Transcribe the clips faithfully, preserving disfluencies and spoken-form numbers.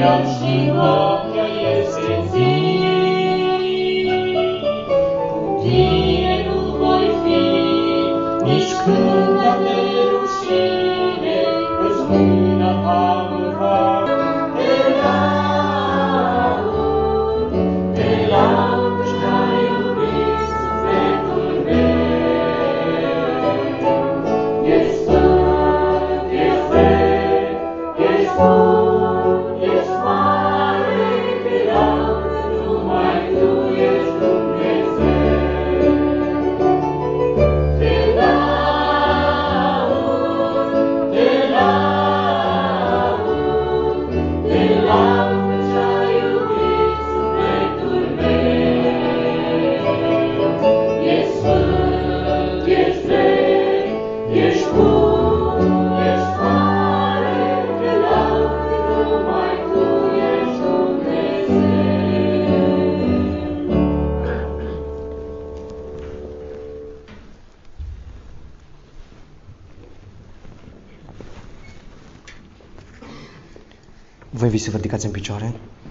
Vă invit să vă ridicați în picioare.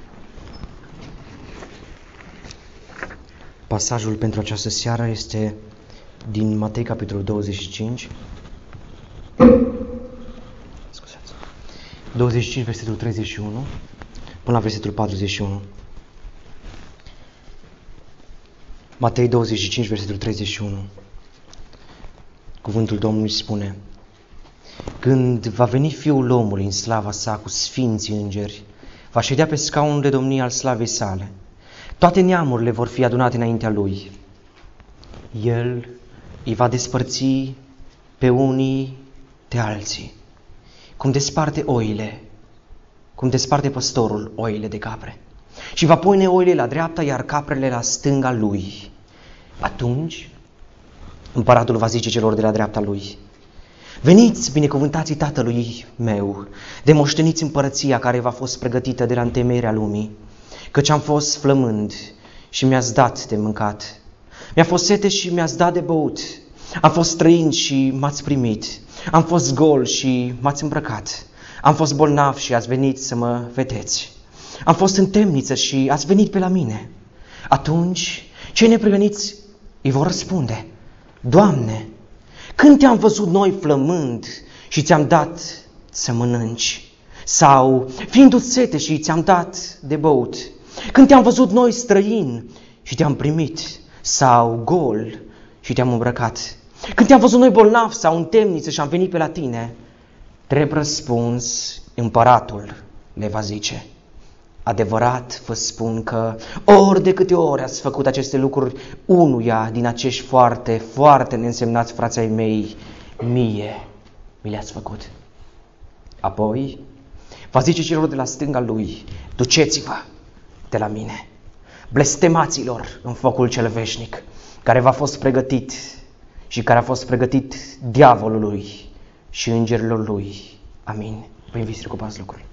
Pasajul pentru această seară este din Matei, capitolul douăzeci și cinci. Scuzați. douăzeci și cinci, versetul treizeci și unu, până la versetul patruzeci și unu. Matei douăzeci și cinci, versetul treizeci și unu. Cuvântul Domnului spune: când va veni Fiul omului în slava sa cu sfinții îngeri, va ședea pe scaunul de domnie al slavei sale. Toate neamurile vor fi adunate înaintea lui. El îi va despărți pe unii de alții, cum desparte oile, cum desparte păstorul oile de capre. Și va pune oile la dreapta, iar caprele la stânga lui. Atunci împăratul va zice celor de la dreapta lui: veniți, binecuvântații Tatălui meu, de moșteniți împărăția care v-a fost pregătită de la întemeierea lumii, căci am fost flămând și mi-ați dat de mâncat, mi-a fost sete și mi-ați dat de băut, am fost străin și m-ați primit, am fost gol și m-ați îmbrăcat, am fost bolnav și ați venit să mă vedeți, am fost în temniță și ați venit pe la mine. Atunci cei neprihăniți îi vor răspunde: Doamne, când te-am văzut noi flămând și ți-am dat să mănânci? Sau fiindu-ți sete și ți-am dat de băut? Când te-am văzut noi străin și te-am primit? Sau gol și te-am îmbrăcat? Când te-am văzut noi bolnav sau în temniță și am venit pe la tine? Drept răspuns, împăratul le va zice: adevărat vă spun că ori de câte ori ați făcut aceste lucruri unuia din acești foarte, foarte neînsemnați frații ai mei, mie mi le-ați făcut. Apoi va zice celor de la stânga lui: duceți-vă de la mine, blestemaților, în focul cel veșnic, care v-a fost pregătit și care a fost pregătit diavolului și îngerilor lui. Amin. Vă invit să recupați lucruri.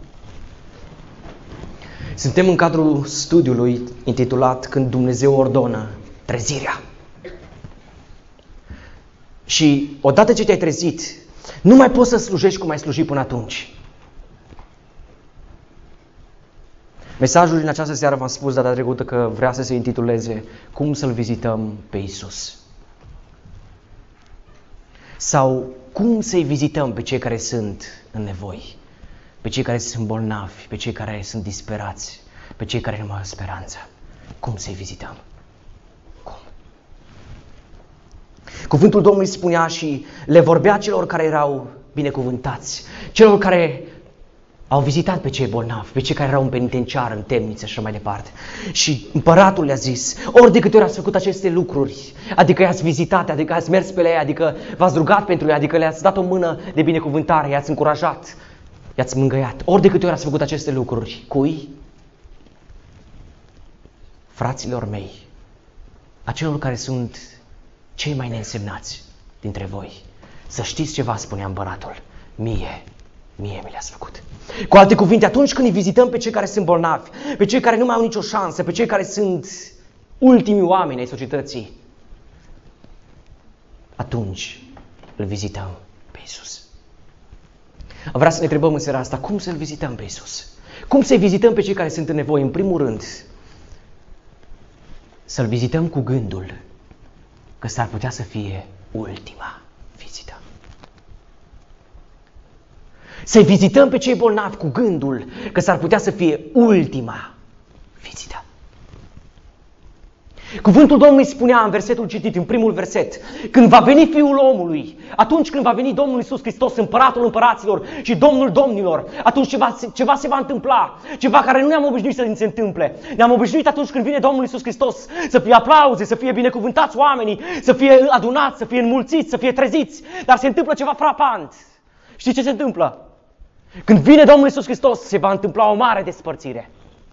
Suntem în cadrul studiului intitulat Când Dumnezeu ordonă trezirea. Și odată ce te-ai trezit, nu mai poți să slujești cum ai slujit până atunci. Mesajul din această seară, v-am spus data trecută că vrea să se intituleze Cum să-L vizităm pe Iisus. Sau cum să-i vizităm pe cei care sunt în nevoi, pe cei care sunt bolnavi, pe cei care sunt disperați, pe cei care nu mai au speranță. Cum să-i vizităm? Cum? Cuvântul Domnului spunea și le vorbea celor care erau binecuvântați, celor care au vizitat pe cei bolnavi, pe cei care erau în penitenciar, în temniță și așa mai departe. Și împăratul le-a zis: ori de câte ori ați făcut aceste lucruri, adică i-ați vizitat, adică ați mers pe la ei, adică v-ați rugat pentru ei, adică le-ați dat o mână de binecuvântare, i-ați încurajat, i-ați mângâiat, ori de câte ori ați făcut aceste lucruri, cui? Fraților mei, acelor care sunt cei mai neînsemnați dintre voi. Să știți ceva, spunea împăratul, mie, mie mi le-ați făcut. Cu alte cuvinte, atunci când îi vizităm pe cei care sunt bolnavi, pe cei care nu mai au nicio șansă, pe cei care sunt ultimii oameni ai societății, atunci îl vizităm pe Iisus. Vreau să ne întrebăm în seara asta, cum să-L vizităm pe Iisus? Cum să-i vizităm pe cei care sunt în nevoie? În primul rând, să-L vizităm cu gândul că s-ar putea să fie ultima vizită. Să-i vizităm pe cei bolnavi cu gândul că s-ar putea să fie ultima vizită. Cuvântul Domnului spunea în versetul citit, în primul verset, când va veni Fiul omului, atunci când va veni Domnul Iisus Hristos, împăratul împăraților și Domnul domnilor, atunci ceva, ceva se va întâmpla, ceva care nu ne-am obișnuit să se întâmple. Ne-am obișnuit atunci când vine Domnul Iisus Hristos să fie aplauze, să fie binecuvântați oamenii, să fie adunați, să fie înmulțiți, să fie treziți, dar se întâmplă ceva frapant. Știți ce se întâmplă? Când vine Domnul Iisus Hristos, se va întâmpla o mare despărțire.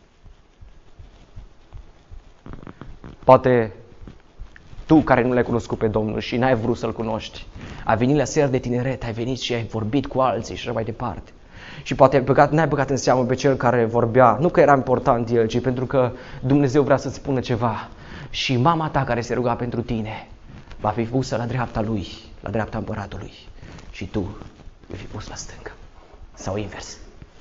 Poate tu care nu l-ai cunoscut pe Domnul și n-ai vrut să-L cunoști, ai venit la seară de tineret, ai venit și ai vorbit cu alții și așa mai departe. Și poate ai băgat, n-ai băgat în seamă pe cel care vorbea, nu că era important el, ci pentru că Dumnezeu vrea să-ți spună ceva. Și mama ta care se ruga pentru tine va fi pusă la dreapta lui, la dreapta împăratului. Și tu vei fi pus la stânga. Sau invers.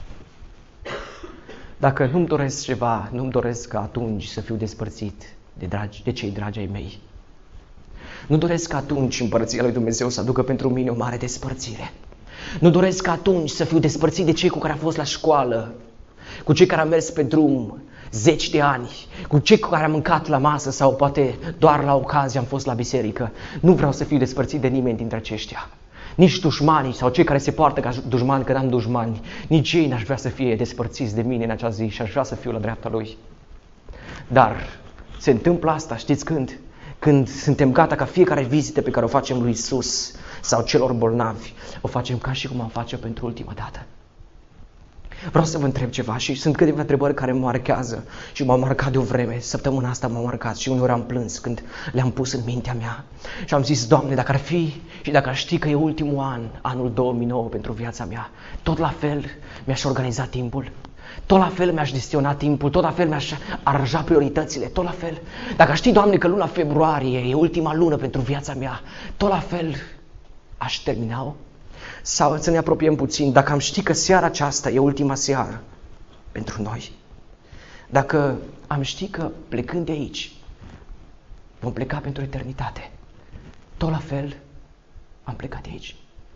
Dacă nu-mi doresc ceva, nu-mi doresc ca atunci să fiu despărțit de, dragi, de cei dragi ai mei. Nu doresc ca atunci împărăția lui Dumnezeu să aducă pentru mine o mare despărțire. Nu doresc ca atunci să fiu despărțit de cei cu care am fost la școală, cu cei care am mers pe drum zeci de ani, cu cei cu care am mâncat la masă sau poate doar la ocazie am fost la biserică. Nu vreau să fiu despărțit de nimeni dintre aceștia. Nici dușmanii sau cei care se poartă ca dușmani că n-am dușmani, nici ei n-aș vrea să fie despărțiți de mine în acea zi și aș vrea să fiu la dreapta lui. Dar se întâmplă asta, știți când? Când suntem gata ca fiecare vizită pe care o facem lui Iisus sau celor bolnavi, o facem ca și cum am face pentru ultima dată. Vreau să vă întreb ceva și sunt câteva întrebări care mă marchează și m-au marcat de o vreme. Săptămâna asta m-au marcat și uneori am plâns când le-am pus în mintea mea. Și am zis, Doamne, dacă ar fi și dacă ar ști că e ultimul an, anul două mii nouă pentru viața mea, tot la fel mi-aș organiza timpul. Tot la fel mi-aș gestiona timpul, tot la fel mi-aș aranja prioritățile, tot la fel. Dacă știi, Doamne, că luna februarie e ultima lună pentru viața mea, tot la fel aș termina-o. Sau să ne apropiem puțin, dacă am ști că seara aceasta e ultima seară pentru noi, dacă am ști că plecând de aici vom pleca pentru eternitate, tot la fel am plecat de aici.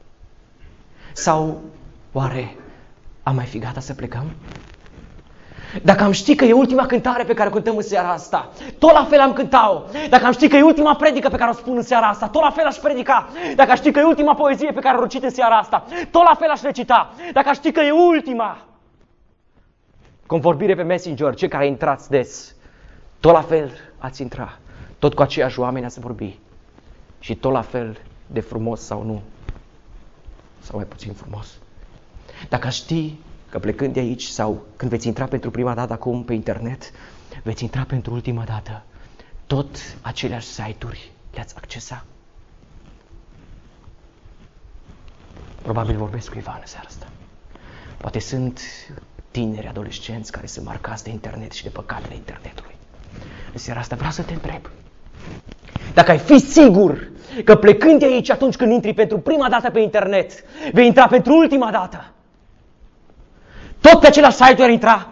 Sau oare am mai fi gata să plecăm? Dacă am ști că e ultima cântare pe care o cântăm în seara asta, tot la fel am cântat-o. Dacă am ști că e ultima predică pe care o spun în seara asta, tot la fel aș predica. Dacă aș ști că e ultima poezie pe care o recit în seara asta, tot la fel aș recita. Dacă aș ști că e ultima convorbire pe Messenger, cei care intrați des, tot la fel ați intra. Tot cu aceiași oameni ați vorbi. Și tot la fel de frumos sau nu, sau mai puțin frumos. Dacă aș ști că plecând de aici sau când veți intra pentru prima dată acum pe internet, veți intra pentru ultima dată, tot aceleași site-uri le-ați accesa. Probabil vorbesc cu Ivan în seara asta. Poate sunt tineri, adolescenți care sunt marcați de internet și de păcatele internetului. În seara asta vreau să te întreb. Dacă ai fi sigur că plecând de aici, atunci când intri pentru prima dată pe internet, vei intra pentru ultima dată, tot pe același site-uri ar intra.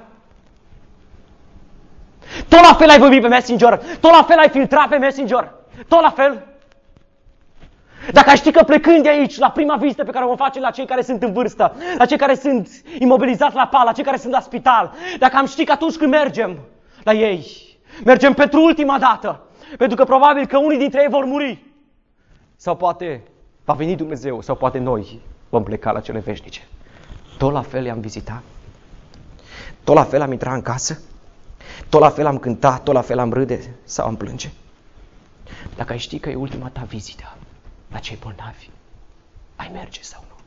Tot la fel ai vorbit pe Messenger, tot la fel ai filtrat pe Messenger, tot la fel. Dacă ai ști că plecând de aici, la prima vizită pe care o vom face la cei care sunt în vârstă, la cei care sunt imobilizați la pat, la cei care sunt la spital, dacă am ști că atunci când mergem la ei, mergem pentru ultima dată, pentru că probabil că unii dintre ei vor muri, sau poate va veni Dumnezeu, sau poate noi vom pleca la cele veșnice, tot la fel i-am vizitat. Tot la fel am intrat în casă, tot la fel am cântat, tot la fel am râde sau am plânge. Dacă ai ști că e ultima ta vizită la cei bolnavi, ai merge sau nu?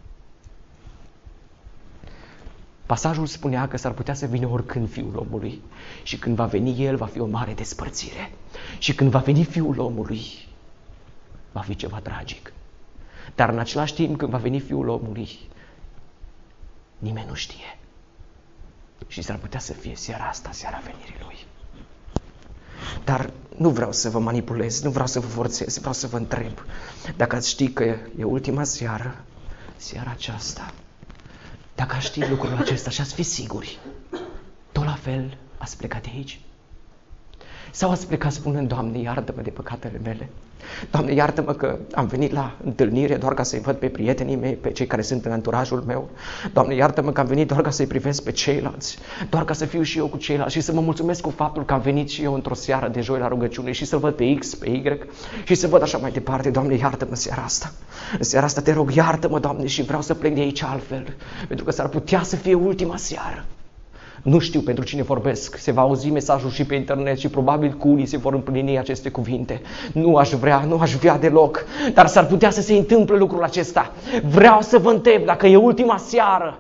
Pasajul spunea că s-ar putea să vină oricând Fiul omului și când va veni El va fi o mare despărțire și când va veni Fiul omului va fi ceva tragic. Dar în același timp când va veni Fiul omului, nimeni nu știe. Și s-ar putea să fie seara asta, seara venirii Lui. Dar nu vreau să vă manipulez, nu vreau să vă forțez, vreau să vă întreb. Dacă ați ști că e ultima seară, seara aceasta, Dacă ați ști lucrul acesta și ați fi siguri, tot la fel ați plecat de aici? Sau ați plecat spunând, Doamne, iartă-mă de păcatele mele. Doamne, iartă-mă că am venit la întâlnire doar ca să-i văd pe prietenii mei, pe cei care sunt în anturajul meu. Doamne, iartă-mă că am venit doar ca să-i privesc pe ceilalți, doar ca să fiu și eu cu ceilalți și să mă mulțumesc cu faptul că am venit și eu într-o seară de joi la rugăciune și să văd pe X, pe Y și să văd așa mai departe. Doamne, iartă-mă seara asta. În seara asta te rog, iartă-mă, Doamne, și vreau să plec de aici altfel, pentru că s-ar putea să fie ultima seară. Nu știu pentru cine vorbesc, se va auzi mesajul și pe internet și probabil cu unii se vor împlini aceste cuvinte. Nu aș vrea, nu aș vrea deloc, dar s-ar putea să se întâmple lucrul acesta. Vreau să vă întreb dacă e ultima seară,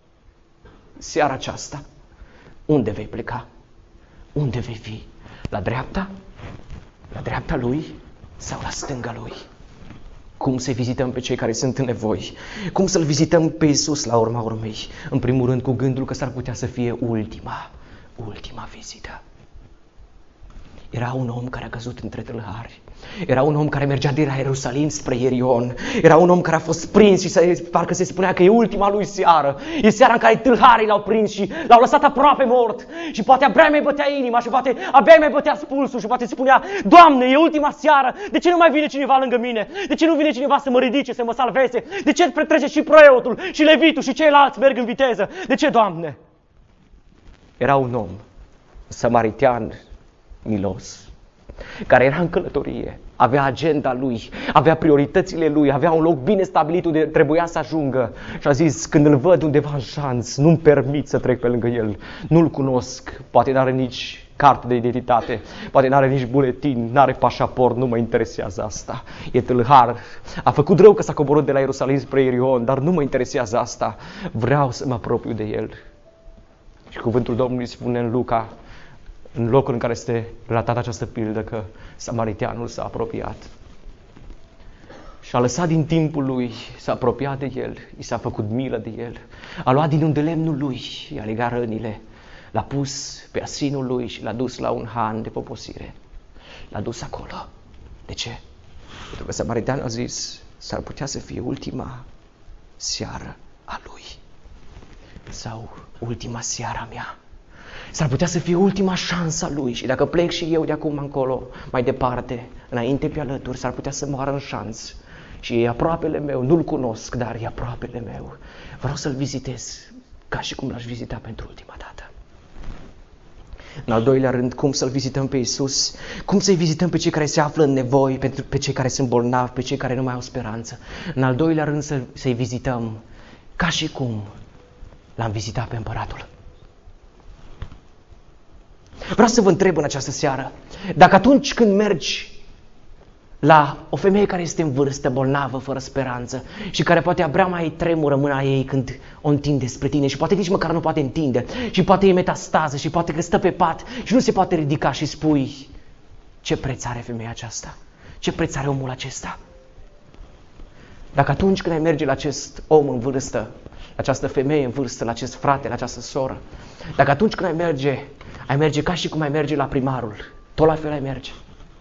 seara aceasta, unde vei pleca? Unde vei fi? La dreapta? La dreapta lui sau la stânga lui? Cum să-i vizităm pe cei care sunt în nevoi? Cum să-L vizităm pe Iisus la urma urmei? În primul rând cu gândul că s-ar putea să fie ultima, ultima vizită. Era un om care a căzut între tâlhari. Era un om care mergea de la Ierusalim spre Ierion. Era un om care a fost prins și se, parcă se spunea că e ultima lui seară. E seara în care tâlharii l-au prins și l-au lăsat aproape mort. Și poate abia mai bătea inima și poate abia mai bătea pulsul și poate spunea, Doamne, e ultima seară, de ce nu mai vine cineva lângă mine? De ce nu vine cineva să mă ridice, să mă salveze? De ce trece și preotul, și levitul și ceilalți merg în viteză? De ce, Doamne? Era un om, samaritean, milos, care era în călătorie, avea agenda lui, avea prioritățile lui, avea un loc bine stabilit unde trebuia să ajungă și a zis, când îl văd undeva în șanț, nu-mi permit să trec pe lângă el, nu-l cunosc, poate n-are nici carte de identitate, poate n-are nici buletin, n-are pașaport, nu mă interesează asta, e tâlhar, a făcut rău că s-a coborât de la Ierusalim spre Ierion, dar nu mă interesează asta, vreau să mă apropiu de el. Și cuvântul Domnului spune în Luca, în locul în care este relatată această pildă, că samariteanul s-a apropiat și a lăsat din timpul lui, s-a apropiat de el, i s-a făcut milă de el, a luat din undelemnul lui, i-a legat rănile, l-a pus pe asinul lui și l-a dus la un han de poposire. L-a dus acolo. De ce? Pentru că samariteanul a zis, s-ar putea să fie ultima seară a lui sau ultima seară a mea. S-ar putea să fie ultima șansă a lui și dacă plec și eu de acum încolo, mai departe, înainte pe alături, s-ar putea să moară în șanț. Și e aproapele meu, nu-l cunosc, dar e aproapele meu. Vreau să-l vizitez ca și cum l-aș vizita pentru ultima dată. În al doilea rând, cum să-L vizităm pe Iisus? Cum să-i vizităm pe cei care se află în nevoi, pe cei care sunt bolnavi, pe cei care nu mai au speranță? În al doilea rând, să, să-i vizităm ca și cum l-am vizitat pe Împăratul. Vreau să vă întreb în această seară, dacă atunci când mergi la o femeie care este în vârstă, bolnavă, fără speranță și care poate abia mai tremură mâna ei când o întinde spre tine și poate nici măcar nu poate întinde și poate e metastază și poate că stă pe pat și nu se poate ridica și spui, ce preț are femeia aceasta? Ce preț are omul acesta? Dacă atunci când ai merge la acest om în vârstă, la această femeie în vârstă, la acest frate, la această soră, dacă atunci când ai merge, ai merge ca și cum ai merge la primarul, tot la fel ai merge.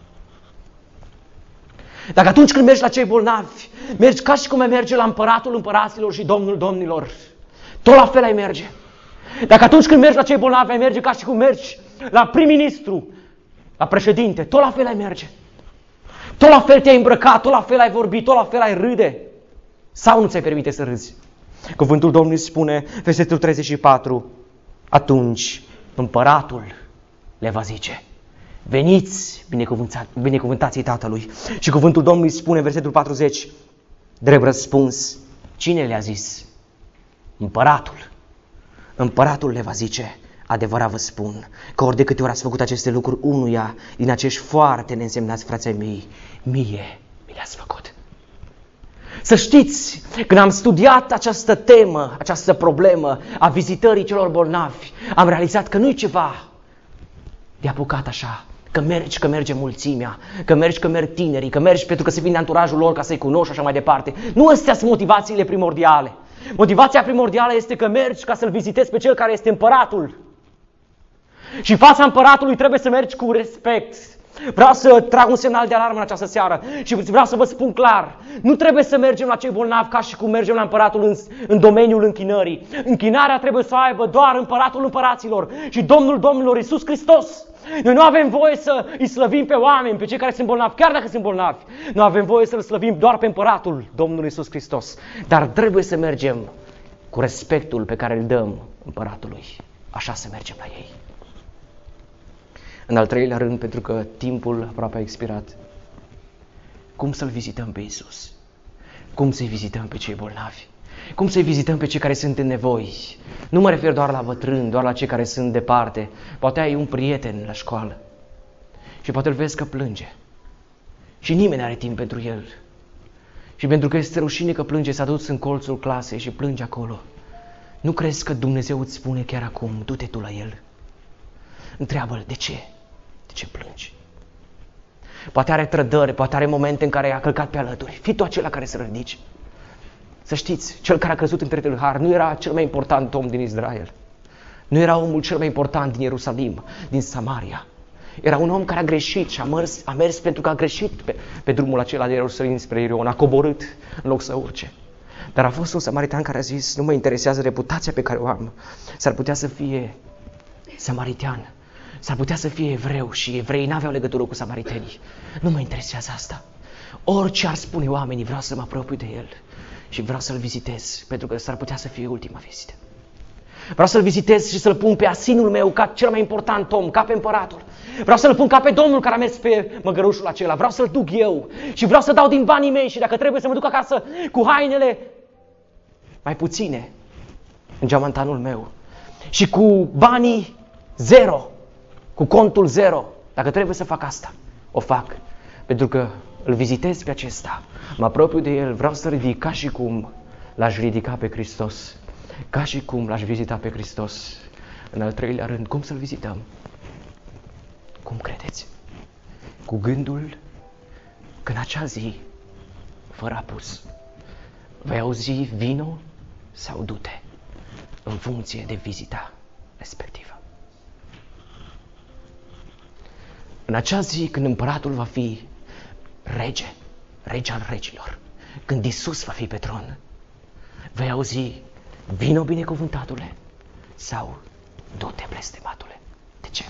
Dacă atunci când mergi la cei bolnavi, mergi ca și cum ai merge la Împăratul Împăraților și Domnul Domnilor, tot la fel ai merge. Dacă atunci când mergi la cei bolnavi, ai merge ca și cum mergi la prim-ministru, la președinte, tot la fel ai merge. Tot la fel te-ai îmbrăcat, tot la fel ai vorbit, tot la fel ai râde. Sau nu ți-ai permite să râzi? Cuvântul Domnului spune, versetul treizeci și patru, atunci Împăratul le va zice, veniți, binecuvântații Tatălui. Și cuvântul Domnului spune, versetul patruzeci, drept răspuns, cine le-a zis? Împăratul. Împăratul le va zice, adevărat vă spun, că ori de câte ori ați făcut aceste lucruri unuia din acești foarte neînsemnați frații mei, mie mi le-ați făcut. Să știți, când am studiat această temă, această problemă a vizitării celor bolnavi, am realizat că nu-i ceva de apucat așa, că mergi, că merge mulțimea, că mergi, că merg tinerii, că mergi pentru că se vine anturajul lor ca să-i cunoști și așa mai departe. Nu astea sunt motivațiile primordiale. Motivația primordială este că mergi ca să-L vizitezi pe Cel care este Împăratul. Și în fața Împăratului trebuie să mergi cu respect. Vreau să trag un semnal de alarmă în această seară și vreau să vă spun clar. Nu trebuie să mergem la cei bolnavi ca și cum mergem la împăratul în, în domeniul închinării. Închinarea trebuie să o aibă doar împăratul împăraților și Domnul Domnilor Iisus Hristos. Noi nu avem voie să îi slăvim pe oameni, pe cei care sunt bolnavi, chiar dacă sunt bolnavi. Nu avem voie să îl slăvim doar pe împăratul Domnul Iisus Hristos. Dar trebuie să mergem cu respectul pe care îl dăm împăratului. Așa să mergem la ei. În al treilea rând, pentru că timpul aproape a expirat, cum să-L vizităm pe Iisus? Cum să-i vizităm pe cei bolnavi? Cum să-i vizităm pe cei care sunt în nevoi? Nu mă refer doar la bătrâni, doar la cei care sunt departe. Poate ai un prieten la școală și poate îl vezi că plânge și nimeni nu are timp pentru el. Și pentru că este rușine că plânge, s-a dus în colțul clasei și plânge acolo. Nu crezi că Dumnezeu îți spune chiar acum, du-te tu la el? Întreabă-l, de ce? De ce plângi? Poate are trădări, poate are momente în care a călcat pe alături. Fii tu acela care să ridici. Să știți, cel care a căzut în tretul har nu era cel mai important om din Israel. Nu era omul cel mai important din Ierusalim, din Samaria. Era un om care a greșit și a mers, a mers pentru că a greșit pe, pe drumul acela de Ierusalim spre Irion. A coborât în loc să urce. Dar a fost un samaritan care a zis, nu mă interesează reputația pe care o am. S-ar putea să fie samaritean. S-ar putea să fie evreu și evreii n-aveau legătură cu samaritenii. Nu mă interesează asta. Orice ar spune oamenii, vreau să mă apropiu de el și vreau să-l vizitez, pentru că s-ar putea să fie ultima vizită. Vreau să-l vizitez și să-l pun pe asinul meu ca cel mai important om, ca pe împăratul. Vreau să-l pun ca pe Domnul care a mers pe măgărușul acela. Vreau să-l duc eu și vreau să dau din banii mei și dacă trebuie să mă duc acasă cu hainele mai puține în geamantanul meu și cu banii zero, cu contul zero. Dacă trebuie să fac asta, o fac. Pentru că îl vizitez pe acesta, mă apropiu de el, vreau să ridic ca și cum l-aș ridica pe Hristos. Ca și cum l-aș vizita pe Hristos. În al treilea rând, cum să-L vizităm? Cum credeți? Cu gândul că în acea zi, fără apus, vei auzi vino sau du-te, în funcție de vizita respectivă. În acea zi, când împăratul va fi rege, rege al regilor, când Iisus va fi pe tron, vei auzi, vino binecuvântatule sau du-te blestematule. De ce?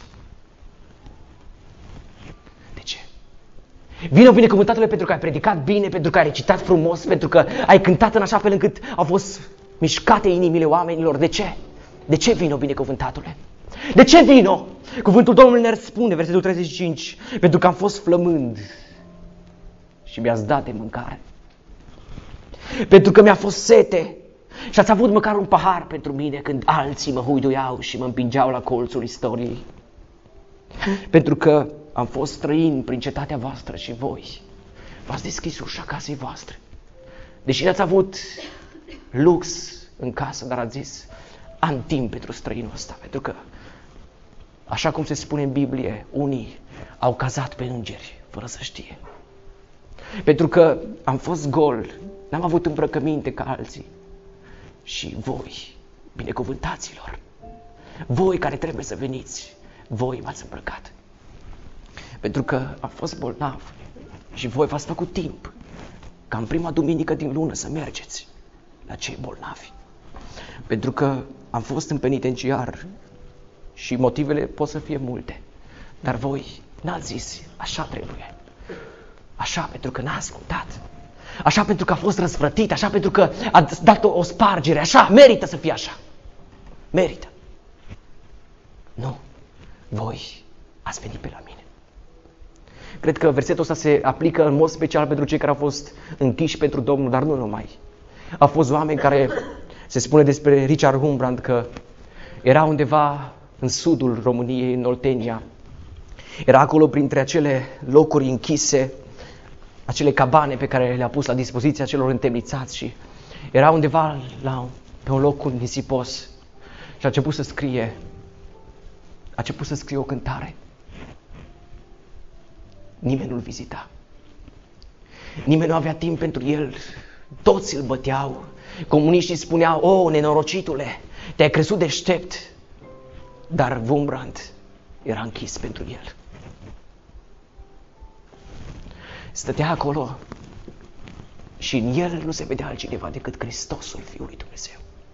De ce? Vino binecuvântatule pentru că ai predicat bine, pentru că ai recitat frumos, pentru că ai cântat în așa fel încât au fost mișcate inimile oamenilor. De ce? De ce vino binecuvântatule? De ce vino? Cuvântul Domnului ne răspunde, versetul treizeci și cinci, pentru că am fost flămând și mi-ați dat de mâncare. Pentru că mi-a fost sete și ați avut măcar un pahar pentru mine când alții mă huiduiau și mă împingeau la colțul istoriei. Pentru că am fost străin prin cetatea voastră și voi v-ați deschis ușa casei voastre. Deși n-ați avut lux în casă, dar ați zis, am timp pentru străinul ăsta, pentru că, așa cum se spune în Biblie, unii au cazat pe îngeri fără să știe. Pentru că am fost gol, n-am avut îmbrăcăminte ca alții. Și voi, binecuvântaților, voi care trebuie să veniți, voi m-ați îmbrăcat. Pentru că am fost bolnav și voi v-ați făcut timp ca în prima duminică din lună să mergeți la cei bolnavi. Pentru că am fost în penitenciar și motivele pot să fie multe, dar voi n-ați zis, așa trebuie. Așa pentru că n-a ascultat. Așa pentru că a fost răsplătit, așa pentru că a dat o, o spargere, așa, merită să fie așa. Merită. Nu, voi ați venit pe la mine. Cred că versetul ăsta se aplică în mod special pentru cei care au fost închiși pentru Domnul, dar nu numai. Au fost oameni care, se spune despre Richard Wurmbrand că era undeva în sudul României, în Oltenia. Era acolo printre acele locuri închise, acele cabane pe care le-a pus la dispoziția celor întemnițați și era undeva la, pe un loc nisipos și a început să scrie, a început să scrie o cântare. Nimeni nu-l vizita. Nimeni nu avea timp pentru el. Toți îl băteau. Comuniștii spuneau, o, nenorocitule, te-ai crezut deștept. Dar Wurmbrand era închis pentru el. stătea acolo și în el nu se vedea altcineva decât Hristosul Fiului Dumnezeu.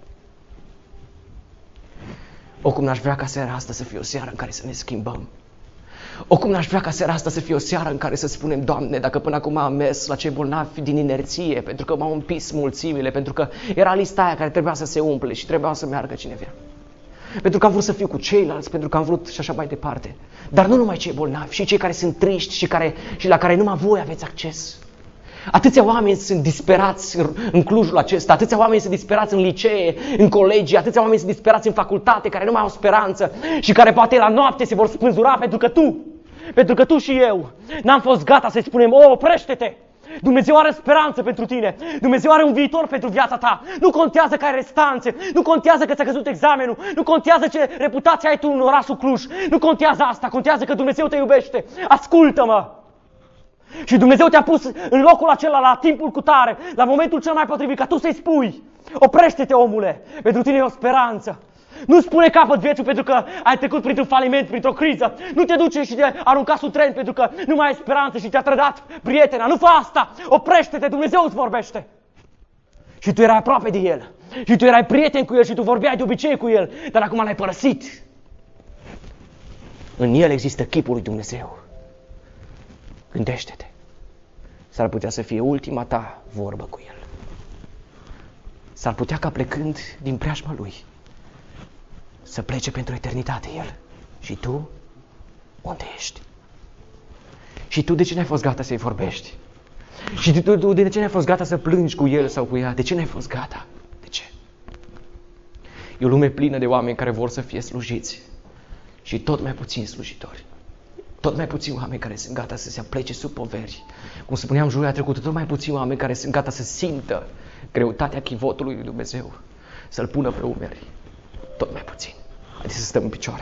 O, cum n-aș vrea ca seara asta să fie o seară în care să ne schimbăm. O, cum n-aș vrea ca seara asta să fie o seară în care să spunem, Doamne, dacă până acum am mers la cei bolnavi din inerție, pentru că m-au împins mulțimile, pentru că era lista aia care trebuia să se umple și trebuia să meargă cine vrea. Pentru că am vrut să fiu cu ceilalți, pentru că am vrut și așa mai departe. Dar nu numai cei bolnavi, și cei care sunt triști și, care, și la care numai voi aveți acces. Atâția oameni sunt disperați în Clujul acesta, atâția oameni sunt disperați în licee, în colegii, atâția oameni sunt disperați în facultate, care nu mai au speranță și care poate la noapte se vor spânzura pentru că tu, pentru că tu și eu n-am fost gata să-i spunem, o, oprește-te! Dumnezeu are speranță pentru tine, Dumnezeu are un viitor pentru viața ta. Nu contează că ai restanțe, nu contează că ți-a căzut examenul, nu contează ce reputație ai tu în orașul Cluj, nu contează asta, contează că Dumnezeu te iubește. Ascultă-mă! Și Dumnezeu te-a pus în locul acela, la timpul cutare, la momentul cel mai potrivit, ca tu să-i spui, oprește-te, omule, pentru tine e o speranță. Nu spune capăt vieții pentru că ai trecut printr-un faliment, printr-o criză. Nu te duce și te arunca sub tren pentru că nu mai ai speranță și te-a trădat prietena. Nu fă asta! Oprește-te, Dumnezeu îți vorbește. Și tu erai aproape de El. Și tu erai prieten cu El și tu vorbeai de obicei cu El. Dar acum l-ai părăsit. În El există chipul lui Dumnezeu. Gândește-te. S-ar putea să fie ultima ta vorbă cu El. S-ar putea ca plecând din preajma Lui să plece pentru eternitate El. Și tu? Unde ești? Și tu de ce n-ai fost gata să-i vorbești? Și tu, tu de ce n-ai fost gata să plângi cu El sau cu ea? De ce n-ai fost gata? De ce? E o lume plină de oameni care vor să fie slujiți și tot mai puțini slujitori. Tot mai puțini oameni care sunt gata să se aplece sub poveri. Cum spuneam joia trecută, tot mai puțini oameni care sunt gata să simtă greutatea chivotului lui Dumnezeu, să-L pună pe umeri. Tot mai puțin. Haideți să stăm în picioare.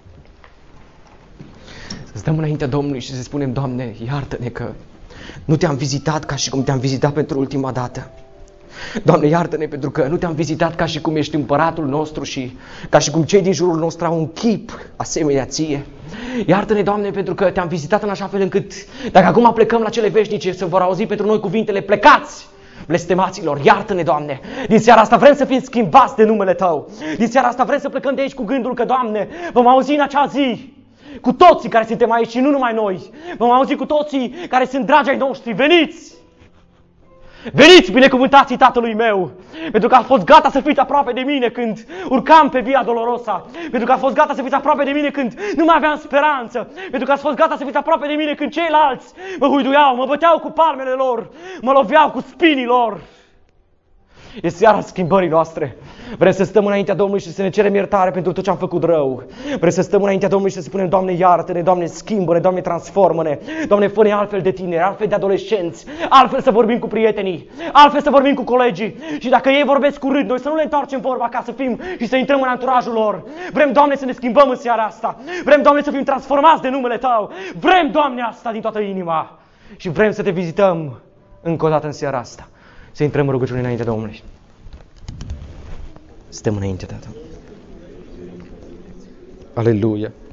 Să stăm înaintea Domnului și să spunem, Doamne, iartă-ne că nu te-am vizitat ca și cum te-am vizitat pentru ultima dată. Doamne, iartă-ne pentru că nu te-am vizitat ca și cum ești împăratul nostru și ca și cum cei din jurul nostru au un chip asemenea ție. Iartă-ne, Doamne, pentru că te-am vizitat în așa fel încât dacă acum plecăm la cele veșnice să vor auzi pentru noi cuvintele, plecați! Blestemaților, iartă-ne, Doamne! Din seara asta vrem să fim schimbați de numele Tău. Din seara asta vrem să plecăm de aici cu gândul că, Doamne, vom auzi în acea zi cu toții care suntem aici și nu numai noi. Vom auzi cu toții care sunt dragi ai noștri. Veniți! Veniți, binecuvântații Tatălui meu, pentru că a fost gata să fiți aproape de mine când urcam pe Via Dolorosa, pentru că a fost gata să fiți aproape de mine când nu mai aveam speranță, pentru că a fost gata să fiți aproape de mine când ceilalți mă huiduiau, mă băteau cu palmele lor, mă loveau cu spinii lor. E seara schimbării noastre. Vrem să stăm înaintea Domnului și să ne cerem iertare pentru tot ce am făcut rău. Vrem să stăm înaintea Domnului și să spunem, Doamne, iartă-ne, Doamne, schimbă-ne, Doamne, transformă-ne. Doamne, fă-ne altfel de tineri, altfel de adolescenți, altfel să vorbim cu prietenii, altfel să vorbim cu colegii. Și dacă ei vorbesc urât, noi să nu le întoarcem vorba ca să fim și să intrăm în anturajul lor. Vrem, Doamne, să ne schimbăm în seara asta. Vrem, Doamne, să fim transformați de numele Tău. Vrem, Doamne, asta din toată inima. Și vrem să Te vizităm încă o dată în seara asta. Să intrăm în rugăciune înaintea Domnului. Stăm înainte, Tată. Aleluia!